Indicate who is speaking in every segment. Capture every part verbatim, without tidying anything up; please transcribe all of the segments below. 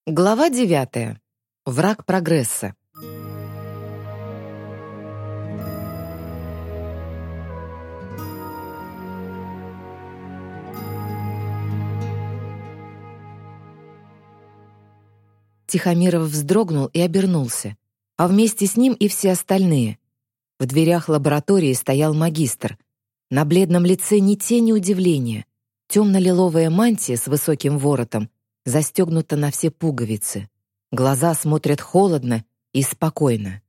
Speaker 1: Глава девятая. Враг прогресса. Тихомиров вздрогнул и обернулся, а вместе с ним и все остальные. В дверях лаборатории стоял магистр. На бледном лице ни тени удивления. Темно-лиловая мантия с высоким воротом застегнута на все пуговицы. Глаза смотрят холодно и спокойно.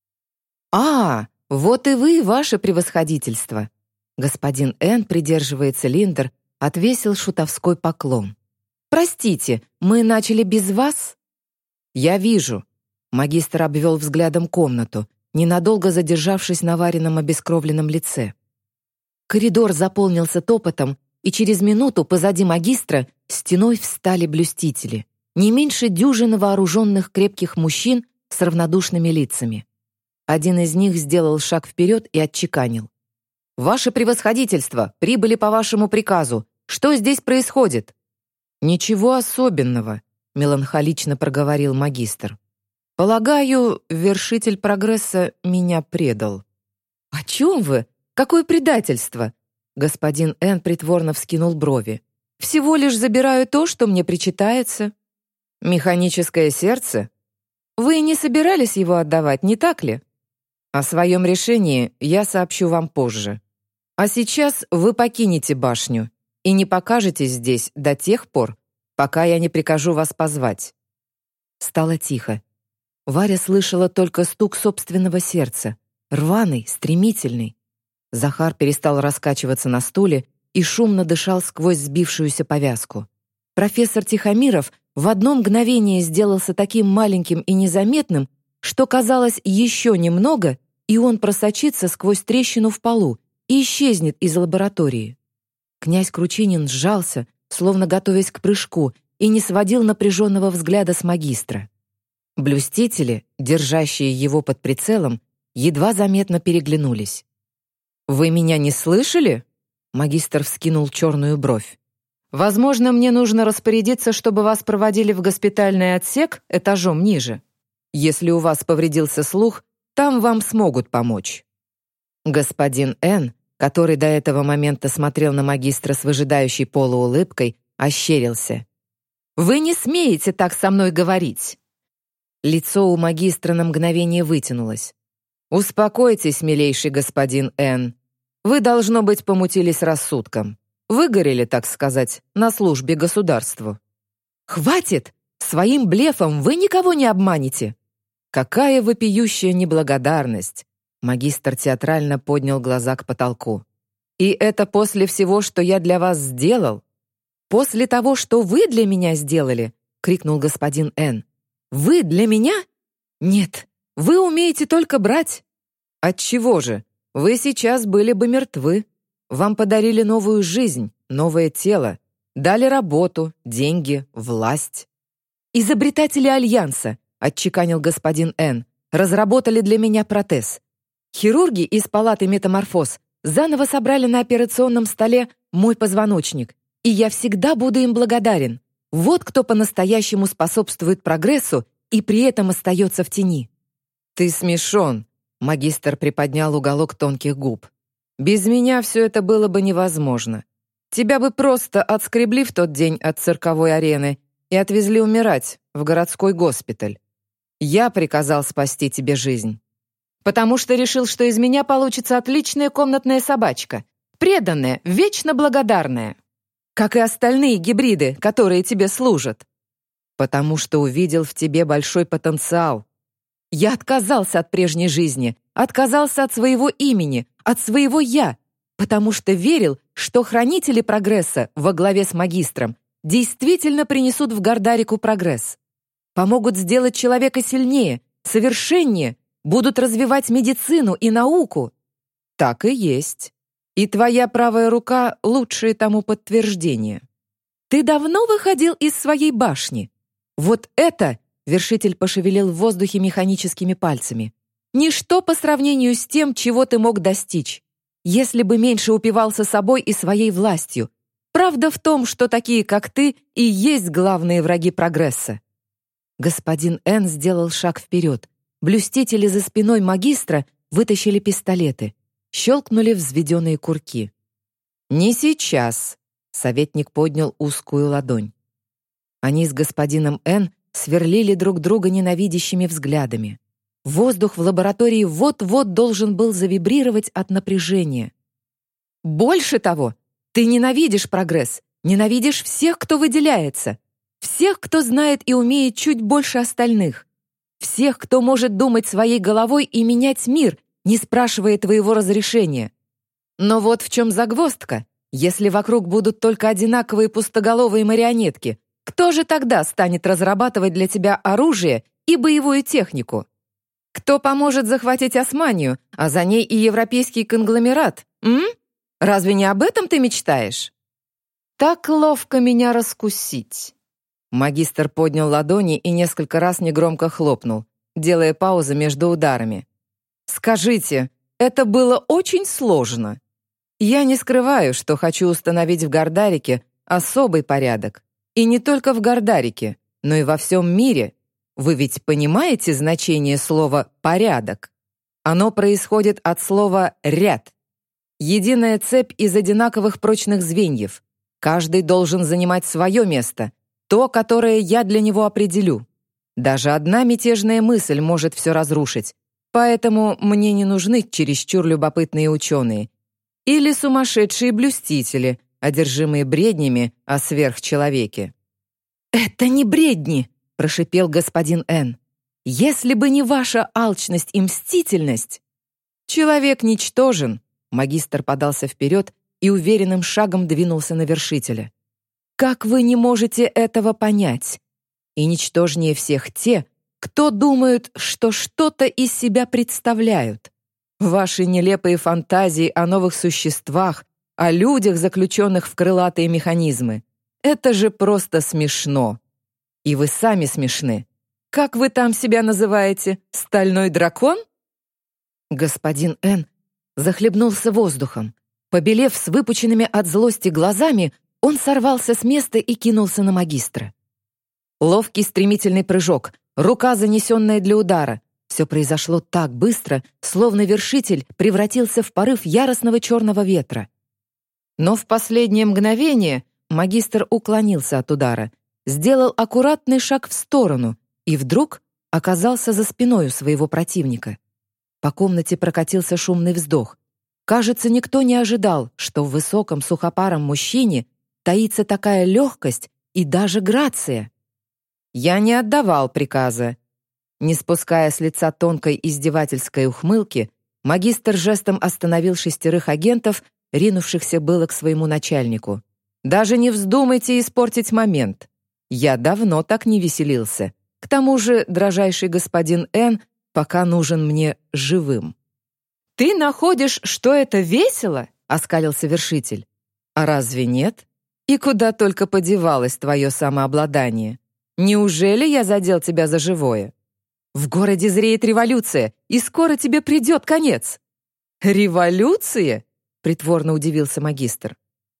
Speaker 1: «А, вот и вы, ваше превосходительство!» Господин Н, придерживая цилиндр, отвесил шутовской поклон. «Простите, мы начали без вас?» «Я вижу». Магистр обвел взглядом комнату, ненадолго задержавшись на Варином обескровленном лице. Коридор заполнился топотом, и через минуту позади магистра стеной встали блюстители, не меньше дюжины вооруженных крепких мужчин с равнодушными лицами. Один из них сделал шаг вперед и отчеканил. «Ваше превосходительство, прибыли по вашему приказу. Что здесь происходит?» «Ничего особенного», — меланхолично проговорил магистр. «Полагаю, вершитель прогресса меня предал». «О чем вы? Какое предательство?» Господин Н притворно вскинул брови. «Всего лишь забираю то, что мне причитается». «Механическое сердце? Вы не собирались его отдавать, не так ли? О своем решении я сообщу вам позже. А сейчас вы покинете башню и не покажетесь здесь до тех пор, пока я не прикажу вас позвать». Стало тихо. Варя слышала только стук собственного сердца, рваный, стремительный. Захар перестал раскачиваться на стуле и шумно дышал сквозь сбившуюся повязку. Профессор Тихомиров в одно мгновение сделался таким маленьким и незаметным, что казалось еще немного, и он просочится сквозь трещину в полу и исчезнет из лаборатории. Князь Кручинин сжался, словно готовясь к прыжку, и не сводил напряженного взгляда с магистра. Блюстители, держащие его под прицелом, едва заметно переглянулись. «Вы меня не слышали?» Магистр вскинул черную бровь. «Возможно, мне нужно распорядиться, чтобы вас проводили в госпитальный отсек этажом ниже. Если у вас повредился слух, там вам смогут помочь». Господин Н, который до этого момента смотрел на магистра с выжидающей полуулыбкой, ощерился. «Вы не смеете так со мной говорить!» Лицо у магистра на мгновение вытянулось. «Успокойтесь, милейший господин Н. Вы, должно быть, помутились рассудком. Выгорели, так сказать, на службе государству». «Хватит! Своим блефом вы никого не обманете!» «Какая вопиющая неблагодарность!» Магистр театрально поднял глаза к потолку. «И это после всего, что я для вас сделал?» «После того, что вы для меня сделали!» — крикнул господин Н. «Вы для меня? Нет, вы умеете только брать». «Отчего же? Вы сейчас были бы мертвы. Вам подарили новую жизнь, новое тело, дали работу, деньги, власть». «Изобретатели Альянса», — отчеканил господин Н, «разработали для меня протез. Хирурги из палаты «Метаморфоз» заново собрали на операционном столе мой позвоночник, и я всегда буду им благодарен. Вот кто по-настоящему способствует прогрессу и при этом остается в тени». «Ты смешон», — магистр приподнял уголок тонких губ. «Без меня все это было бы невозможно. Тебя бы просто отскребли в тот день от цирковой арены и отвезли умирать в городской госпиталь. Я приказал спасти тебе жизнь. Потому что решил, что из меня получится отличная комнатная собачка, преданная, вечно благодарная. Как и остальные гибриды, которые тебе служат. Потому что увидел в тебе большой потенциал. Я отказался от прежней жизни, отказался от своего имени, от своего «я», потому что верил, что хранители прогресса во главе с магистром действительно принесут в Гардарику прогресс. Помогут сделать человека сильнее, совершеннее, будут развивать медицину и науку. Так и есть. И твоя правая рука — лучшее тому подтверждение. Ты давно выходил из своей башни? Вот это, вершитель пошевелил в воздухе механическими пальцами, ничто по сравнению с тем, чего ты мог достичь, если бы меньше упивался собой и своей властью. Правда в том, что такие, как ты, и есть главные враги прогресса. Господин Н сделал шаг вперед. Блюстители за спиной магистра вытащили пистолеты. Щелкнули взведенные курки. «Не сейчас», — советник поднял узкую ладонь. Они с господином Н сверлили друг друга ненавидящими взглядами. Воздух в лаборатории вот-вот должен был завибрировать от напряжения. «Больше того, ты ненавидишь прогресс, ненавидишь всех, кто выделяется, всех, кто знает и умеет чуть больше остальных, всех, кто может думать своей головой и менять мир, не спрашивая твоего разрешения. Но вот в чем загвоздка. Если вокруг будут только одинаковые пустоголовые марионетки, кто же тогда станет разрабатывать для тебя оружие и боевую технику? Кто поможет захватить Османию, а за ней и европейский конгломерат? М? Разве не об этом ты мечтаешь? Так ловко меня раскусить. Магистр поднял ладони и несколько раз негромко хлопнул, делая паузы между ударами. Скажите, это было очень сложно. Я не скрываю, что хочу установить в Гардарике особый порядок. И не только в Гардарике, но и во всем мире. Вы ведь понимаете значение слова «порядок»? Оно происходит от слова «ряд». Единая цепь из одинаковых прочных звеньев. Каждый должен занимать свое место, то, которое я для него определю. Даже одна мятежная мысль может все разрушить, поэтому мне не нужны чересчур любопытные ученые или сумасшедшие блюстители, одержимые бреднями о сверхчеловеке. «Это не бредни!» — прошипел господин Н. «Если бы не ваша алчность и мстительность...» «Человек ничтожен!» — магистр подался вперед и уверенным шагом двинулся на вершителя. «Как вы не можете этого понять? И ничтожнее всех те, кто думают, что что-то из себя представляют. Ваши нелепые фантазии о новых существах, о людях, заключенных в крылатые механизмы. Это же просто смешно. И вы сами смешны. Как вы там себя называете? Стальной дракон?» Господин Н захлебнулся воздухом. Побелев с выпученными от злости глазами, он сорвался с места и кинулся на магистра. Ловкий стремительный прыжок, рука, занесенная для удара. Все произошло так быстро, словно вершитель превратился в порыв яростного черного ветра. Но в последнее мгновение магистр уклонился от удара, сделал аккуратный шаг в сторону и вдруг оказался за спиной у своего противника. По комнате прокатился шумный вздох. Кажется, никто не ожидал, что в высоком сухопаром мужчине таится такая легкость и даже грация. «Я не отдавал приказа». Не спуская с лица тонкой издевательской ухмылки, магистр жестом остановил шестерых агентов, ринувшихся было к своему начальнику. «Даже не вздумайте испортить момент. Я давно так не веселился. К тому же, дрожайший господин Н пока нужен мне живым». «Ты находишь, что это весело?» — оскалился вершитель. «А разве нет? И куда только подевалось твое самообладание? Неужели я задел тебя за живое? В городе зреет революция, и скоро тебе придет конец». «Революция?» — притворно удивился магистр.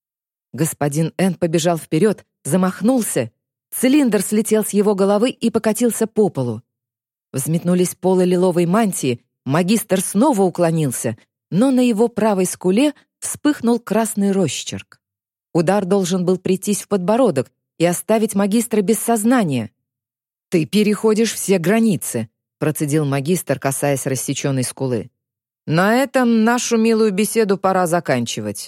Speaker 1: Господин Н побежал вперед, замахнулся. Цилиндр слетел с его головы и покатился по полу. Взметнулись полы лиловой мантии, магистр снова уклонился, но на его правой скуле вспыхнул красный росчерк. Удар должен был прийтись в подбородок и оставить магистра без сознания. «Ты переходишь все границы», — процедил магистр, касаясь рассеченной скулы. «На этом нашу милую беседу пора заканчивать».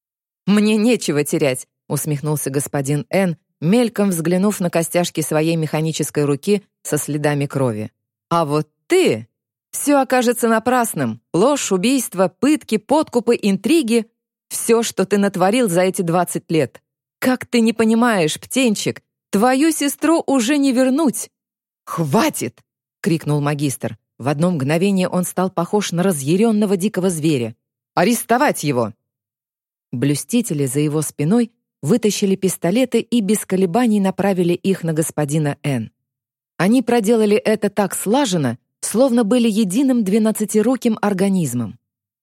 Speaker 1: «Мне нечего терять», — усмехнулся господин Н, мельком взглянув на костяшки своей механической руки со следами крови. «А вот ты...» Все окажется напрасным. Ложь, убийство, пытки, подкупы, интриги. Все, что ты натворил за эти двадцать лет. Как ты не понимаешь, птенчик, твою сестру уже не вернуть. «Хватит!» — крикнул магистр. В одно мгновение он стал похож на разъяренного дикого зверя. «Арестовать его!» Блюстители за его спиной вытащили пистолеты и без колебаний направили их на господина Н. Они проделали это так слаженно, словно были единым двенадцатируким организмом.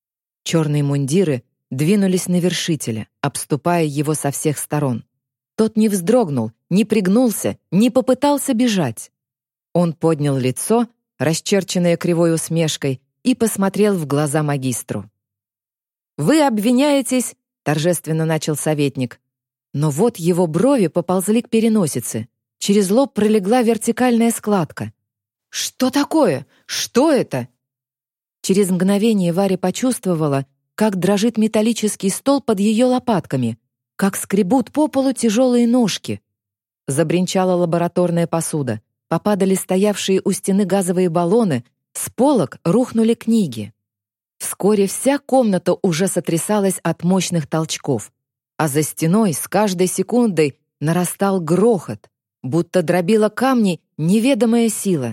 Speaker 1: Черные мундиры двинулись на вершителя, обступая его со всех сторон. Тот не вздрогнул, не пригнулся, не попытался бежать. Он поднял лицо, расчерченное кривой усмешкой, и посмотрел в глаза магистру. «Вы обвиняетесь», — торжественно начал советник. Но вот его брови поползли к переносице. Через лоб пролегла вертикальная складка. «Что такое? Что это?» Через мгновение Варя почувствовала, как дрожит металлический стол под ее лопатками, как скребут по полу тяжелые ножки. Забринчала лабораторная посуда, попадали стоявшие у стены газовые баллоны, с полок рухнули книги. Вскоре вся комната уже сотрясалась от мощных толчков, а за стеной с каждой секундой нарастал грохот, будто дробила камни неведомая сила.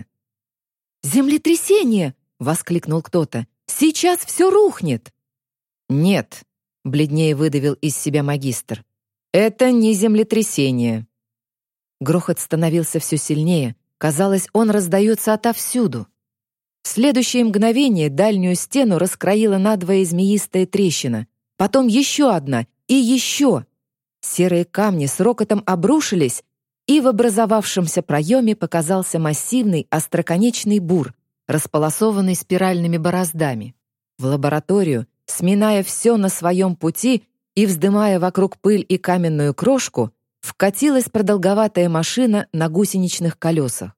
Speaker 1: «Землетрясение!» — воскликнул кто-то. «Сейчас все рухнет!» «Нет», — бледнее выдавил из себя магистр. «Это не землетрясение». Грохот становился все сильнее. Казалось, он раздается отовсюду. В следующее мгновение дальнюю стену раскроила надвое змеистая трещина. Потом еще одна и еще. Серые камни с рокотом обрушились, и в образовавшемся проеме показался массивный остроконечный бур, располосованный спиральными бороздами. В лабораторию, сминая все на своем пути и вздымая вокруг пыль и каменную крошку, вкатилась продолговатая машина на гусеничных колесах.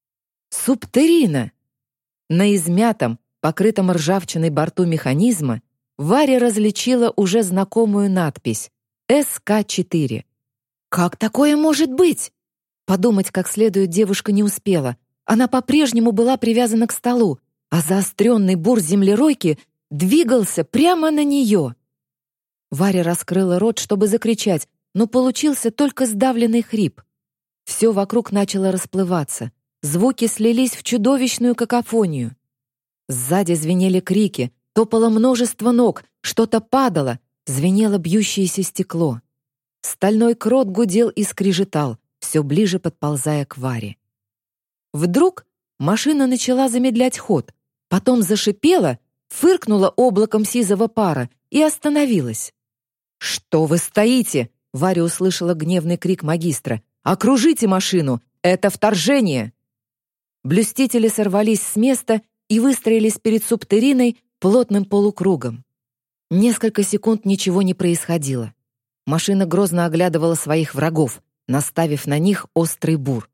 Speaker 1: Субтерина! На измятом, покрытом ржавчиной борту механизма Варя различила уже знакомую надпись эс ка четыре. «Как такое может быть?» Подумать как следует девушка не успела. Она по-прежнему была привязана к столу, а заостренный бур землеройки двигался прямо на нее. Варя раскрыла рот, чтобы закричать, но получился только сдавленный хрип. Все вокруг начало расплываться. Звуки слились в чудовищную какофонию. Сзади звенели крики, топало множество ног, что-то падало, звенело бьющееся стекло. Стальной крот гудел и скрежетал, все ближе подползая к Варе. Вдруг машина начала замедлять ход, потом зашипела, фыркнула облаком сизого пара и остановилась. «Что вы стоите?» — Варя услышала гневный крик магистра. «Окружите машину! Это вторжение!» Блюстители сорвались с места и выстроились перед субтериной плотным полукругом. Несколько секунд ничего не происходило. Машина грозно оглядывала своих врагов, наставив на них острый бур.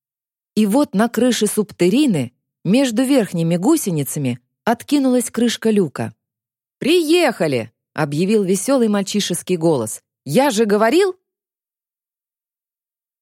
Speaker 1: И вот на крыше субтерины, между верхними гусеницами, откинулась крышка люка. «Приехали!» — объявил веселый мальчишеский голос. «Я же говорил!»